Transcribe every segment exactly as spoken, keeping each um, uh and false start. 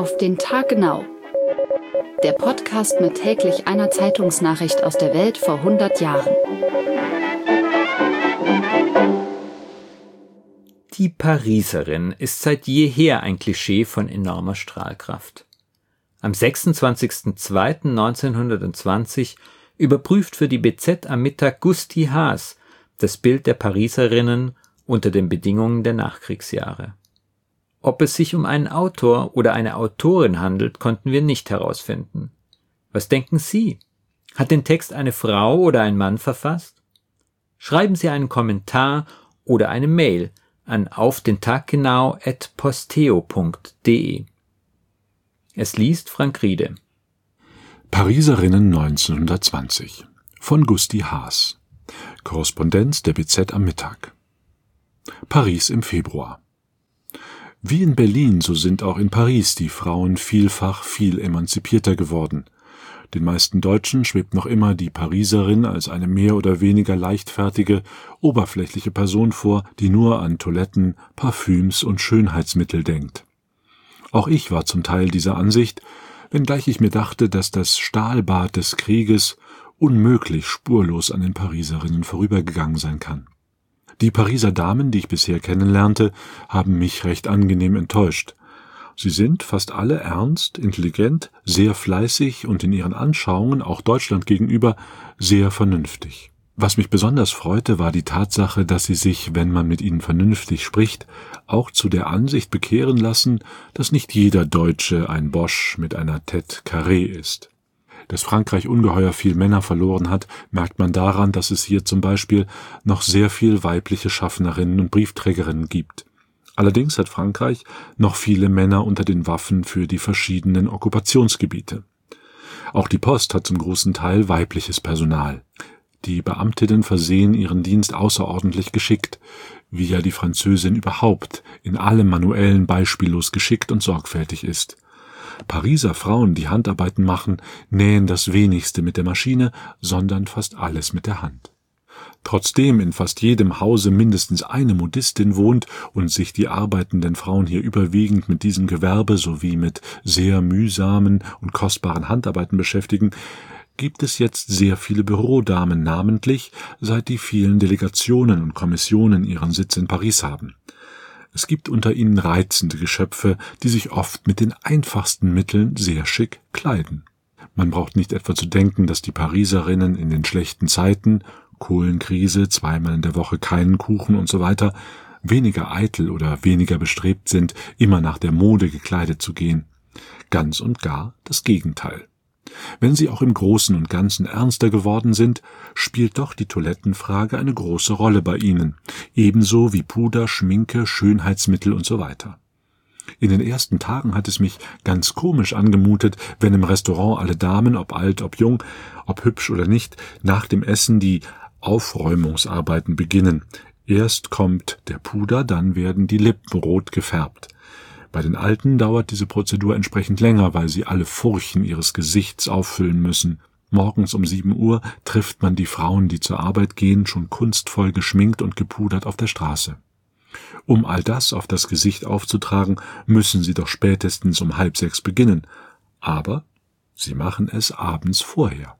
Auf den Tag genau. Der Podcast mit täglich einer Zeitungsnachricht aus der Welt vor hundert Jahren. Die Pariserin ist seit jeher ein Klischee von enormer Strahlkraft. Am sechsundzwanzigsten zweiten neunzehnhundertzwanzig überprüft für die B Z am Mittag Gusti Haas das Bild der Pariserinnen unter den Bedingungen der Nachkriegsjahre. Ob es sich um einen Autor oder eine Autorin handelt, konnten wir nicht herausfinden. Was denken Sie? Hat den Text eine Frau oder ein Mann verfasst? Schreiben Sie einen Kommentar oder eine Mail an aufdentaggenau at posteo punkt de. Es liest Frank Riede. Pariserinnen neunzehnhundertzwanzig von Gusti Haas. Korrespondenz der B Z am Mittag. Paris im Februar. Wie in Berlin, so sind auch in Paris die Frauen vielfach viel emanzipierter geworden. Den meisten Deutschen schwebt noch immer die Pariserin als eine mehr oder weniger leichtfertige, oberflächliche Person vor, die nur an Toiletten, Parfüms und Schönheitsmittel denkt. Auch ich war zum Teil dieser Ansicht, wenngleich ich mir dachte, dass das Stahlbad des Krieges unmöglich spurlos an den Pariserinnen vorübergegangen sein kann. Die Pariser Damen, die ich bisher kennenlernte, haben mich recht angenehm enttäuscht. Sie sind fast alle ernst, intelligent, sehr fleißig und in ihren Anschauungen, auch Deutschland gegenüber, sehr vernünftig. Was mich besonders freute, war die Tatsache, dass sie sich, wenn man mit ihnen vernünftig spricht, auch zu der Ansicht bekehren lassen, dass nicht jeder Deutsche ein Bosch mit einer Tête carrée ist. Dass Frankreich ungeheuer viel Männer verloren hat, merkt man daran, dass es hier zum Beispiel noch sehr viel weibliche Schaffnerinnen und Briefträgerinnen gibt. Allerdings hat Frankreich noch viele Männer unter den Waffen für die verschiedenen Okkupationsgebiete. Auch die Post hat zum großen Teil weibliches Personal. Die Beamtinnen versehen ihren Dienst außerordentlich geschickt, wie ja die Französin überhaupt in allem Manuellen beispiellos geschickt und sorgfältig ist. Pariser Frauen, die Handarbeiten machen, nähen das wenigste mit der Maschine, sondern fast alles mit der Hand. Trotzdem in fast jedem Hause mindestens eine Modistin wohnt und sich die arbeitenden Frauen hier überwiegend mit diesem Gewerbe sowie mit sehr mühsamen und kostbaren Handarbeiten beschäftigen, gibt es jetzt sehr viele Bürodamen, namentlich seit die vielen Delegationen und Kommissionen ihren Sitz in Paris haben. Es gibt unter ihnen reizende Geschöpfe, die sich oft mit den einfachsten Mitteln sehr schick kleiden. Man braucht nicht etwa zu denken, dass die Pariserinnen in den schlechten Zeiten, Kohlenkrise, zweimal in der Woche keinen Kuchen und so weiter, weniger eitel oder weniger bestrebt sind, immer nach der Mode gekleidet zu gehen. Ganz und gar das Gegenteil. Wenn sie auch im Großen und Ganzen ernster geworden sind, spielt doch die Toilettenfrage eine große Rolle bei ihnen, ebenso wie Puder, Schminke, Schönheitsmittel und so weiter. In den ersten Tagen hat es mich ganz komisch angemutet, wenn im Restaurant alle Damen, ob alt, ob jung, ob hübsch oder nicht, nach dem Essen die Aufräumungsarbeiten beginnen. Erst kommt der Puder, dann werden die Lippen rot gefärbt. Bei den Alten dauert diese Prozedur entsprechend länger, weil sie alle Furchen ihres Gesichts auffüllen müssen. Morgens um sieben Uhr trifft man die Frauen, die zur Arbeit gehen, schon kunstvoll geschminkt und gepudert auf der Straße. Um all das auf das Gesicht aufzutragen, müssen sie doch spätestens um halb sechs beginnen. Aber sie machen es abends vorher.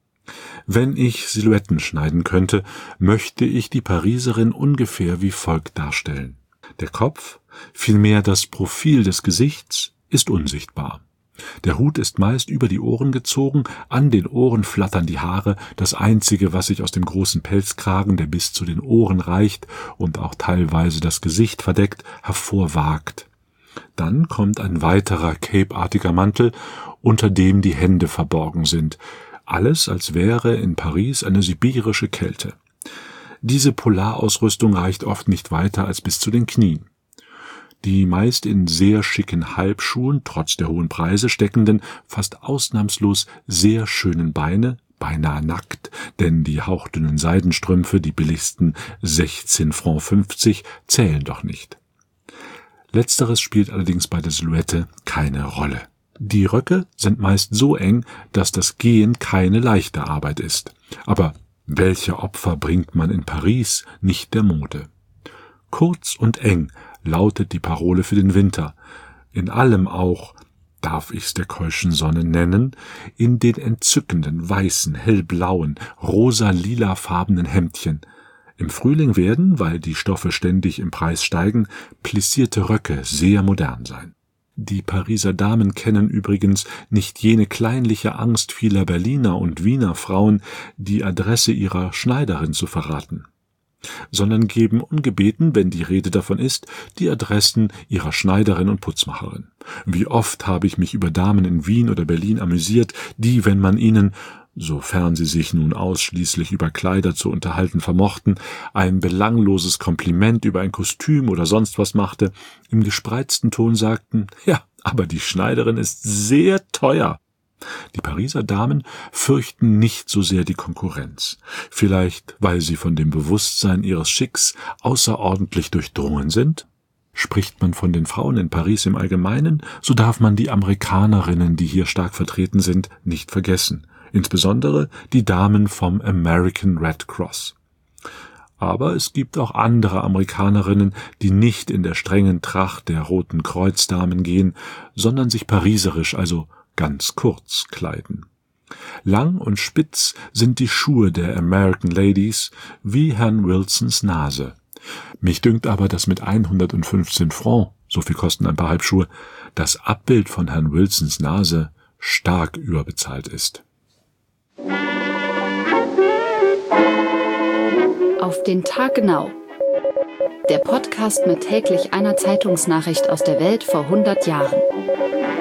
Wenn ich Silhouetten schneiden könnte, möchte ich die Pariserin ungefähr wie folgt darstellen. Der Kopf, vielmehr das Profil des Gesichts, ist unsichtbar. Der Hut ist meist über die Ohren gezogen, an den Ohren flattern die Haare, das Einzige, was sich aus dem großen Pelzkragen, der bis zu den Ohren reicht und auch teilweise das Gesicht verdeckt, hervorwagt. Dann kommt ein weiterer capeartiger Mantel, unter dem die Hände verborgen sind. Alles, als wäre in Paris eine sibirische Kälte. Diese Polarausrüstung reicht oft nicht weiter als bis zu den Knien. Die meist in sehr schicken Halbschuhen, trotz der hohen Preise steckenden, fast ausnahmslos sehr schönen Beine, beinahe nackt, denn die hauchdünnen Seidenstrümpfe, die billigsten sechzehn Franc fünfzig, zählen doch nicht. Letzteres spielt allerdings bei der Silhouette keine Rolle. Die Röcke sind meist so eng, dass das Gehen keine leichte Arbeit ist. Aber welche Opfer bringt man in Paris, nicht der Mode? Kurz und eng lautet die Parole für den Winter. In allem auch darf ich's der keuschen Sonne nennen, in den entzückenden, weißen, hellblauen, rosa-lilafarbenen Hemdchen. Im Frühling werden, weil die Stoffe ständig im Preis steigen, plissierte Röcke sehr modern sein. Die Pariser Damen kennen übrigens nicht jene kleinliche Angst vieler Berliner und Wiener Frauen, die Adresse ihrer Schneiderin zu verraten, sondern geben ungebeten, wenn die Rede davon ist, die Adressen ihrer Schneiderin und Putzmacherin. Wie oft habe ich mich über Damen in Wien oder Berlin amüsiert, die, wenn man ihnen, sofern sie sich nun ausschließlich über Kleider zu unterhalten vermochten, ein belangloses Kompliment über ein Kostüm oder sonst was machte, im gespreizten Ton sagten, ja, aber die Schneiderin ist sehr teuer. Die Pariser Damen fürchten nicht so sehr die Konkurrenz, vielleicht weil sie von dem Bewusstsein ihres Schicks außerordentlich durchdrungen sind. Spricht man von den Frauen in Paris im Allgemeinen, so darf man die Amerikanerinnen, die hier stark vertreten sind, nicht vergessen, insbesondere die Damen vom American Red Cross. Aber es gibt auch andere Amerikanerinnen, die nicht in der strengen Tracht der Roten Kreuz-Damen gehen, sondern sich pariserisch, also ganz kurz, kleiden. Lang und spitz sind die Schuhe der American Ladies wie Herrn Wilsons Nase. Mich dünkt aber, dass mit hundertfünfzehn Francs, so viel kosten ein paar Halbschuhe, das Abbild von Herrn Wilsons Nase stark überbezahlt ist. Auf den Tag genau. Der Podcast mit täglich einer Zeitungsnachricht aus der Welt vor hundert Jahren.